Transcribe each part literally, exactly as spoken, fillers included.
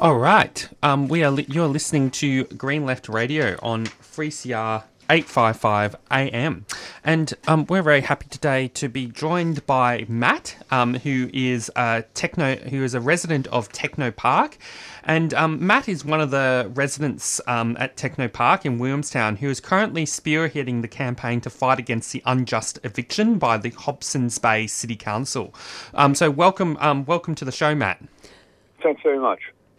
All right. Um, we are. Li- you're listening to Green Left Radio on three C R eight fifty-five A M, and um, we're very happy today to be joined by Matt, um, who is a techno, who is a resident of Techno Park, and um, Matt is one of the residents um, at Techno Park in Williamstown, who is currently spearheading the campaign to fight against the unjust eviction by the Hobsons Bay City Council. Um, so welcome, um, welcome to the show, Matt. Thanks very much.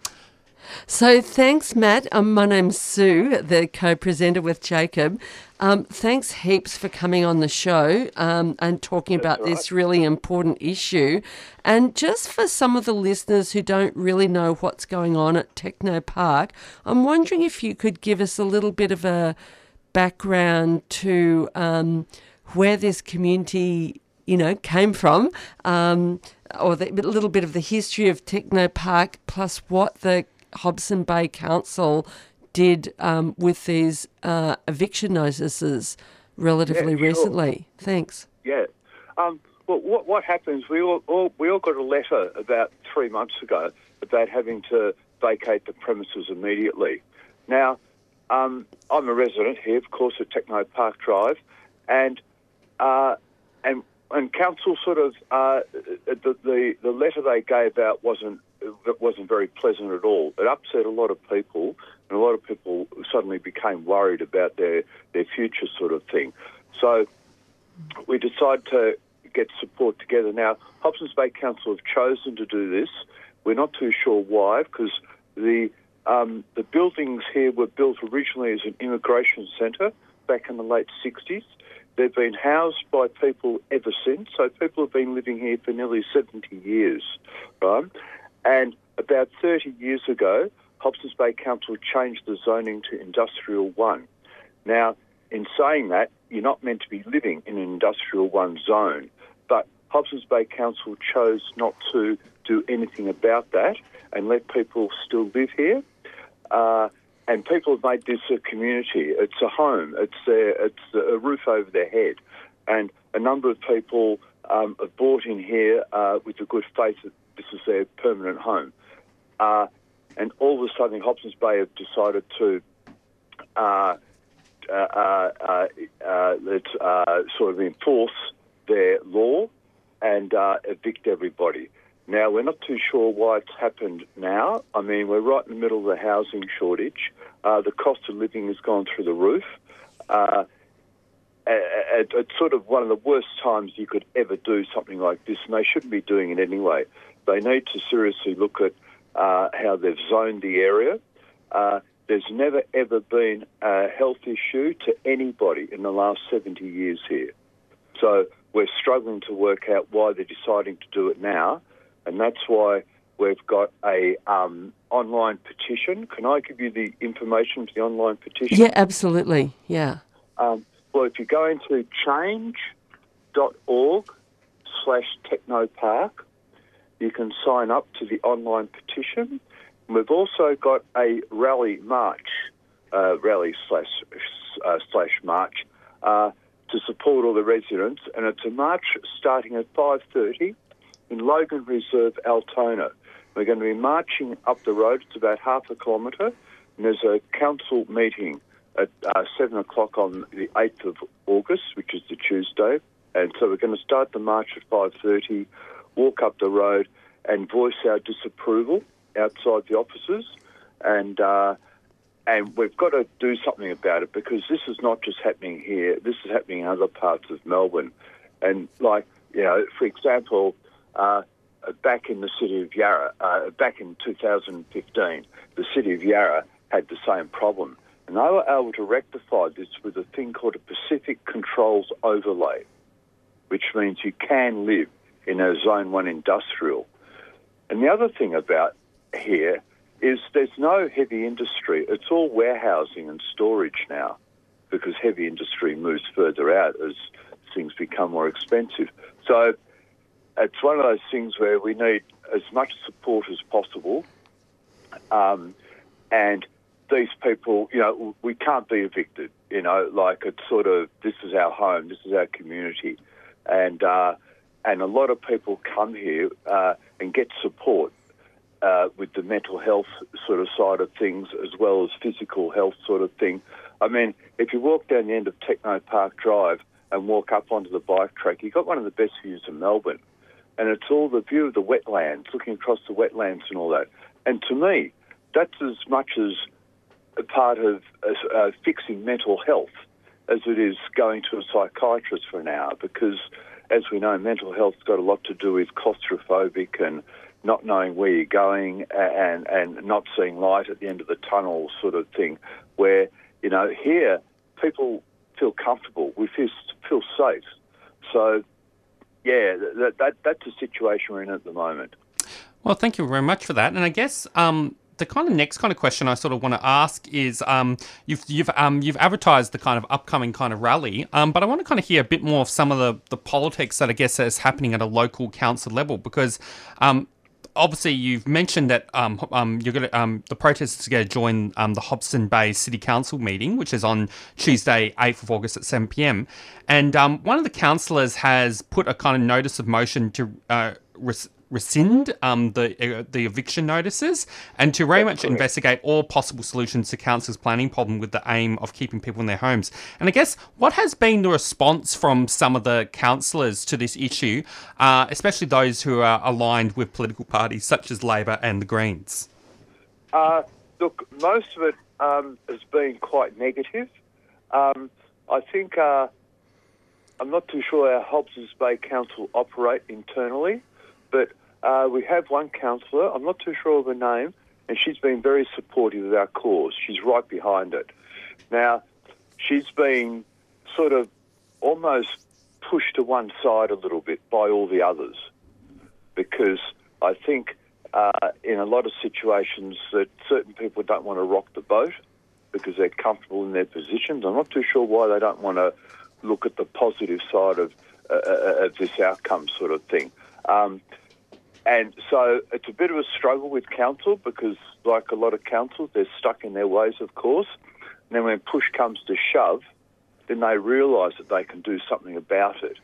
So thanks, Matt. Um, my name's Sue, the co-presenter with Jacob. Um, thanks heaps for coming on the show um, and talking That's about right. this really important issue. And just for some of the listeners who don't really know what's going on at Techno Park, I'm wondering if you could give us a little bit of a background to um, where this community, you know, came from, um, or the, a little bit of the history of Techno Park, plus what the Hobson Bay Council did um, with these uh, eviction notices relatively Yeah, sure. recently. Thanks. Yeah. Um, well, what, what happens, we all, all we all got a letter about three months ago about having to vacate the premises immediately. Now, um, I'm a resident here, of course, at Techno Park Drive, and uh, and and council sort of uh, the, the the letter they gave out wasn't that wasn't very pleasant at all. It upset a lot of people, and a lot of people suddenly became worried about their, their future sort of thing. So we decided to get support together. Now, Hobsons Bay Council have chosen to do this. We're not too sure why, because the um, the buildings here were built originally as an immigration centre back in the late sixties. They've been housed by people ever since, so people have been living here for nearly seventy years, right? And about thirty years ago, Hobsons Bay Council changed the zoning to Industrial One. Now, in saying that, you're not meant to be living in an Industrial One zone, but Hobsons Bay Council chose not to do anything about that and let people still live here. Uh, and people have made this a community. It's a home. It's their, it's a roof over their head. And a number of people um, have bought in here uh, with the good faith that this is their permanent home. Uh, and all of a sudden, Hobsons Bay have decided to uh, uh, uh, uh, let's, uh, sort of enforce their law and uh, evict everybody. Now, we're not too sure why it's happened now. I mean, we're right in the middle of the housing shortage. Uh, the cost of living has gone through the roof. Uh, At, at sort of one of the worst times you could ever do something like this, and they shouldn't be doing it anyway. They need to seriously look at uh, how they've zoned the area. Uh, there's never, ever been a health issue to anybody in the last seventy years here. So we're struggling to work out why they're deciding to do it now, and that's why we've got a um, online petition. Can I give you the information to the online petition? Yeah, absolutely. Yeah. Um, Well, if you go into change.org slash technopark, you can sign up to the online petition. And we've also got a rally march, uh, rally slash, uh, slash march, uh, to support all the residents. And it's a march starting at five thirty in Logan Reserve, Altona. We're going to be marching up the road. It's about half a kilometre. And there's a council meeting at uh, seven o'clock on the eighth of August, which is the Tuesday. And so we're going to start the march at five thirty, walk up the road and voice our disapproval outside the offices. And uh, and we've got to do something about it, because this is not just happening here. This is happening in other parts of Melbourne. And, like, you know, for example, uh, back in the city of Yarra, uh, back in two thousand fifteen, the city of Yarra had the same problem. And they were able to rectify this with a thing called a Pacific Controls Overlay, which means you can live in a Zone one industrial. And the other thing about here is there's no heavy industry. It's all warehousing and storage now, because heavy industry moves further out as things become more expensive. So it's one of those things where we need as much support as possible. Um, and these people, you know, we can't be evicted, you know, like it's sort of, this is our home, this is our community. And uh, and a lot of people come here uh, and get support. uh, with the mental health sort of side of things as well as physical health sort of thing. I mean, if you walk down the end of Techno Park Drive and walk up onto the bike track, you've got one of the best views in Melbourne. And it's all the view of the wetlands, looking across the wetlands and all that. And to me, that's as much as a part of uh, fixing mental health as it is going to a psychiatrist for an hour, because, as we know, mental health's got a lot to do with claustrophobic and not knowing where you're going and, and not seeing light at the end of the tunnel sort of thing, where, you know, here people feel comfortable, we feel, feel safe. So, yeah, that, that that's the situation we're in at the moment. Well, thank you very much for that. And I guess um, the kind of next kind of question I sort of want to ask is um, you've you've um, you've advertised the kind of upcoming kind of rally, um, but I want to kind of hear a bit more of some of the, the politics that I guess is happening at a local council level, because um, obviously you've mentioned that um, um, you're going to um, the protesters are going to join um, the Hobson Bay City Council meeting, which is on Tuesday, eighth of August at seven p.m. And um, one of the councillors has put a kind of notice of motion to uh, res- rescind um, the uh, the eviction notices and to very much investigate all possible solutions to council's planning problem with the aim of keeping people in their homes. And I guess what has been the response from some of the councillors to this issue, uh, especially those who are aligned with political parties such as Labor and the Greens? Uh, look, most of it um, has been quite negative. Um, I think uh, I'm not too sure how Hobsons Bay Council operate internally, but uh, we have one councillor, I'm not too sure of her name, and she's been very supportive of our cause. She's right behind it. Now, she's been sort of almost pushed to one side a little bit by all the others, because I think uh, in a lot of situations that certain people don't want to rock the boat because they're comfortable in their positions. I'm not too sure why they don't want to look at the positive side of, uh, of this outcome sort of thing. Um, and so it's a bit of a struggle with council because, like a lot of councils, they're stuck in their ways, of course. And then when push comes to shove, then they realise that they can do something about it.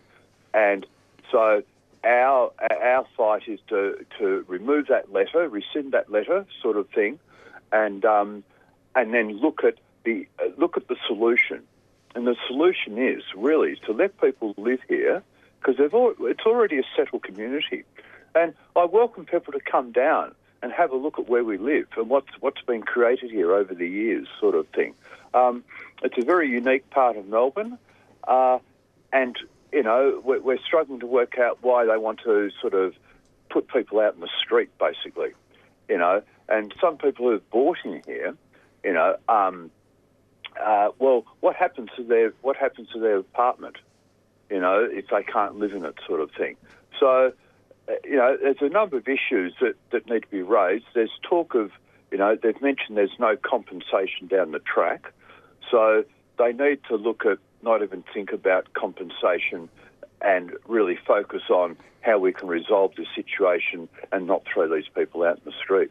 And so our our fight is to, to remove that letter, rescind that letter, sort of thing, and um, and then look at the uh, look at the solution. And the solution is really to let people live here, because they've al- it's already a settled community. And I welcome people to come down and have a look at where we live and what's what's been created here over the years, sort of thing. Um, it's a very unique part of Melbourne, uh, and you know we're, we're struggling to work out why they want to sort of put people out in the street, basically. You know, and some people who've bought in here, you know, um, uh, well, what happens to their what happens to their apartment? You know, if they can't live in it, sort of thing. So. You know, there's a number of issues that, that need to be raised. There's talk of, you know, they've mentioned there's no compensation down the track. So they need to look at, not even think about compensation and really focus on how we can resolve this situation and not throw these people out in the street.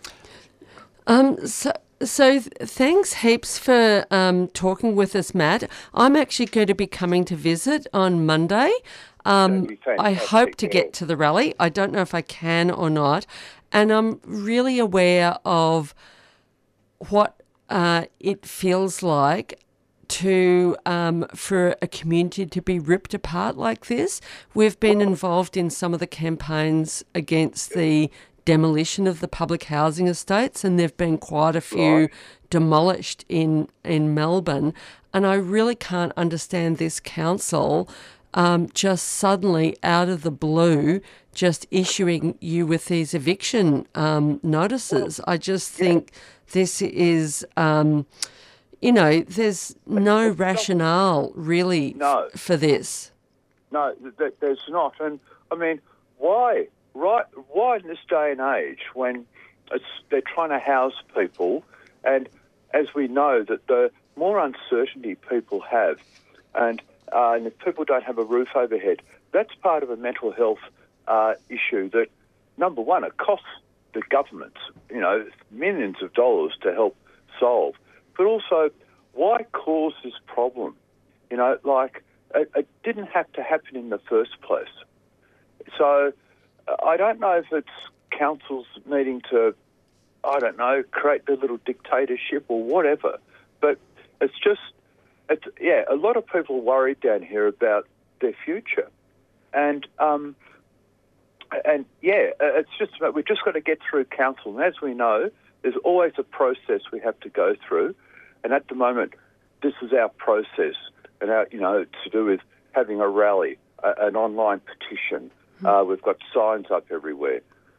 Um, so, so th- thanks heaps for um, talking with us, Matt. I'm actually going to be coming to visit on Monday. Um, I hope to get to the rally. I don't know if I can or not. And I'm really aware of what uh, it feels like to um, for a community to be ripped apart like this. We've been involved in some of the campaigns against the demolition of the public housing estates, and there have been quite a few right. demolished in, in Melbourne. And I really can't understand this council Um, just suddenly out of the blue, just issuing you with these eviction um, notices. I just think yeah. this is, um, you know, there's no rationale really no. f- for this. No, th- there's not. And I mean, why? Right? Why in this day and age when it's, they're trying to house people, and as we know that the more uncertainty people have, and Uh, and if people don't have a roof overhead, that's part of a mental health uh, issue that, number one, it costs the governments, you know, millions of dollars to help solve. But also, why cause this problem? You know, like, it, it didn't have to happen in the first place. So uh, I don't know if it's councils needing to, I don't know, create their little dictatorship or whatever. But it's just, it's, yeah, a lot of people are worried down here about their future. And, um, and yeah, it's just, we've just got to get through council. And as we know, there's always a process we have to go through. And at the moment, this is our process. And, our, you know, to do with having a rally, a, an online petition. Uh, we've got signs up everywhere.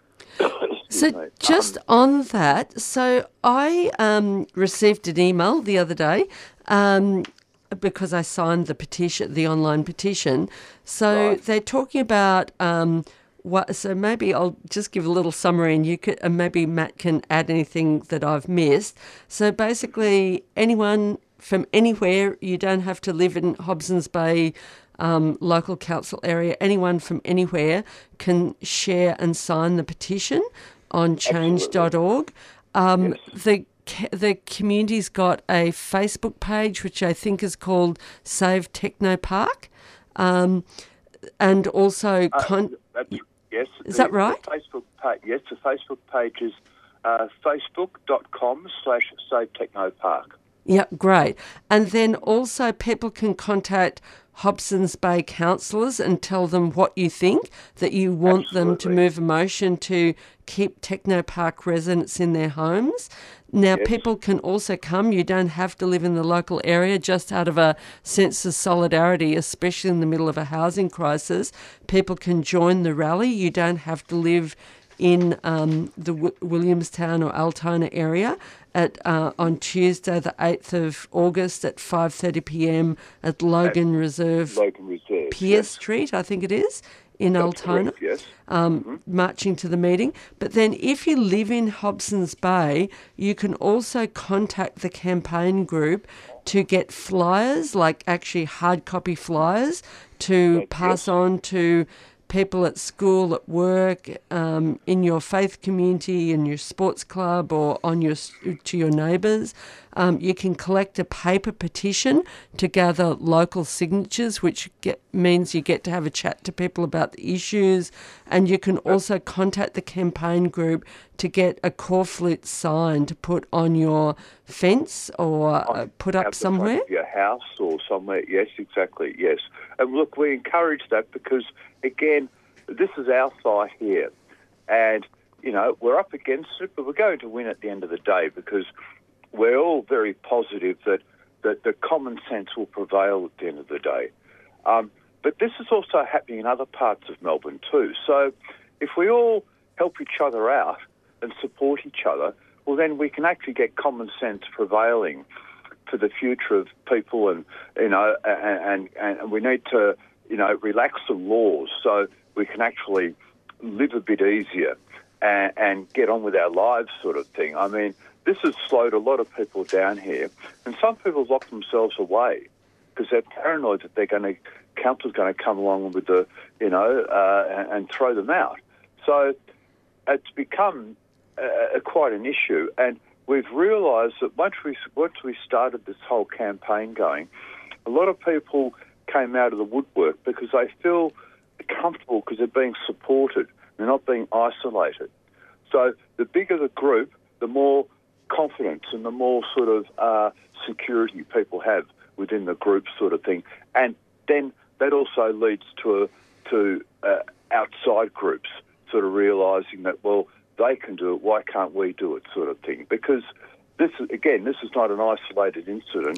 So me. just Um, on that, so I um, received an email the other day um, because I signed the petition, the online petition. So Right. they're talking about um, what. So maybe I'll just give a little summary, and you could, and maybe Matt can add anything that I've missed. So basically, anyone from anywhere, you don't have to live in Hobsons Bay. Um, local council area, anyone from anywhere can share and sign the petition on change dot org. Um, Yes. the the community's got a Facebook page which I think is called Save Techno Park, um, and also Uh, con- that's, yes. Is the, that right? The Facebook page, yes, the Facebook page is uh, facebook.com slash Save Techno Park. yeah, great. And then also people can contact Hobsons Bay councillors and tell them what you think, that you want them to Absolutely. move a motion to keep Technopark residents in their homes. Now, Yes. people can also come. You don't have to live in the local area, just out of a sense of solidarity, especially in the middle of a housing crisis. People can join the rally. You don't have to live in um, the w- Williamstown or Altona area at uh, on Tuesday, the eighth of August at five thirty p.m. at Logan Reserve, Logan Reserve. Pierce yes. Street, I think it is, in That's Altona. correct, yes. Um, marching to the meeting. But then if you live in Hobsons Bay, you can also contact the campaign group to get flyers, like actually hard copy flyers, to Yes. pass on to people at school, at work, um, in your faith community, in your sports club, or on your to your neighbours. Um, you can collect a paper petition to gather local signatures, which get, means you get to have a chat to people about the issues, and you can also contact the campaign group to get a corflute sign to put on your fence or uh, put up Out the front somewhere. of your house or somewhere. Yes, exactly. Yes. And look, we encourage that because, again, this is our fight here. And, you know, we're up against it, but we're going to win at the end of the day because we're all very positive that, that the common sense will prevail at the end of the day. Um, but this is also happening in other parts of Melbourne too. So if we all help each other out and support each other, well, then we can actually get common sense prevailing for the future of people, and you know, and, and and we need to, you know, relax some laws so we can actually live a bit easier and, and get on with our lives, sort of thing. I mean, this has slowed a lot of people down here, and some people lock themselves away because they're paranoid that they're going to, council's going to come along with the, you know, uh, and, and throw them out. So it's become uh, quite an issue, and we've realised that once we once we started this whole campaign going, a lot of people came out of the woodwork because they feel comfortable because they're being supported, they're not being isolated. So the bigger the group, the more confidence and the more sort of uh, security people have within the group, sort of thing, and then that also leads to a, to uh, outside groups sort of realising that, well, they can do it, why can't we do it, sort of thing. Because this is, again, this is not an isolated incident,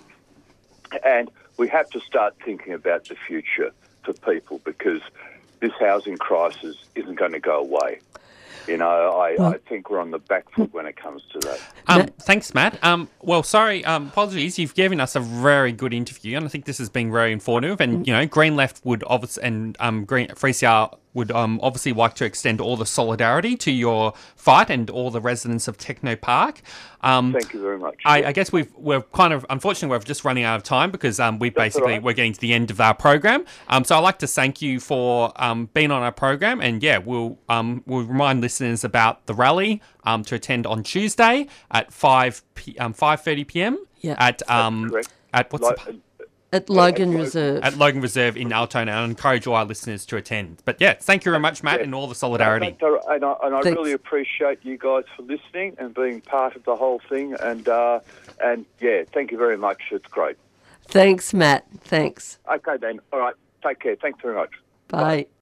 and we have to start thinking about the future for people because this housing crisis isn't going to go away. You know, I, Well- I think we're on the back foot when it comes to that. Um, Matt- thanks, Matt. Um, well, sorry, um, apologies. You've given us a very good interview, and I think this has been very informative. And you know, Green Left would obviously, and um, Green three C R would um, obviously like to extend all the solidarity to your fight and all the residents of Techno Park. Um, Thank you very much. I, I guess we've we're kind of unfortunately we're just running out of time because um, we That's all basically right. we're getting to the end of our program. Um, so I'd like to thank you for um, being on our program, and yeah, we'll um, we'll remind listeners about the rally um, to attend on Tuesday at five p- um, five thirty p m Yeah. at um correct. at what's Like, the, At Logan Logan. Reserve. at Logan Reserve in Altona, and I encourage all our listeners to attend. But yeah, thank you very much, Matt, Yeah. and all the solidarity. And I, and I, and I Thanks. really appreciate you guys for listening and being part of the whole thing. And uh, and yeah, thank you very much. It's great. Thanks, Matt. Thanks. Okay then. All right. Take care. Thanks very much. Bye.